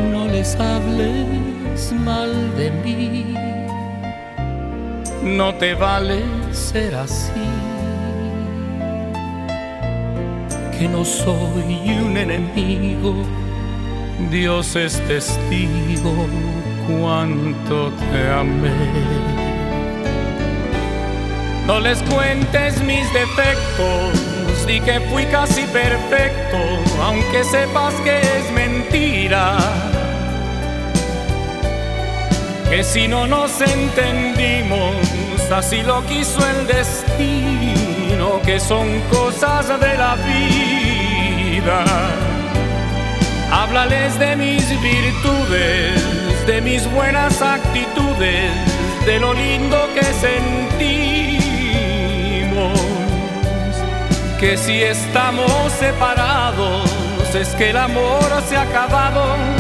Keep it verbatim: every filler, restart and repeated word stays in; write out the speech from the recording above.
no les hables mal de mí. No te vale ser así, que no soy un enemigo. Dios es testigo cuánto te amé. No les cuentes mis defectos, di que fui casi perfecto, aunque sepas que es mentira, que si no nos entendimos, así lo quiso el destino, que son cosas de la vida. Háblales de mis virtudes, de mis buenas actitudes, de lo lindo que sentimos, que si estamos separados es que el amor se ha acabado.